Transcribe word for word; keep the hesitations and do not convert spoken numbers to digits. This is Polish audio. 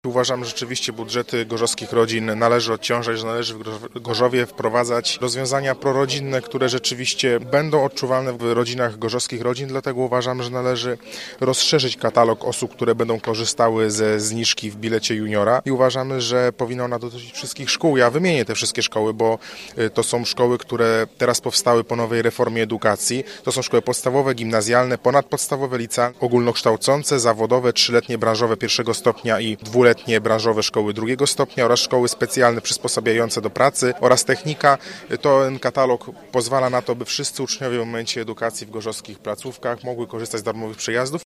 Uważam, że rzeczywiście budżety gorzowskich rodzin należy odciążać, że należy w Gorzowie wprowadzać rozwiązania prorodzinne, które rzeczywiście będą odczuwalne w rodzinach gorzowskich rodzin, dlatego uważam, że należy rozszerzyć katalog osób, które będą korzystały ze zniżki w bilecie juniora i uważamy, że powinna ona dotyczyć wszystkich szkół. Ja wymienię te wszystkie szkoły, bo to są szkoły, które teraz powstały po nowej reformie edukacji. To są szkoły podstawowe, gimnazjalne, ponadpodstawowe, licealne, ogólnokształcące, zawodowe, trzyletnie branżowe pierwszego stopnia i dwuletnie branżowe szkoły drugiego stopnia oraz szkoły specjalne przysposabiające do pracy oraz technika. To ten katalog pozwala na to, by wszyscy uczniowie w momencie edukacji w gorzowskich placówkach mogły korzystać z darmowych przejazdów.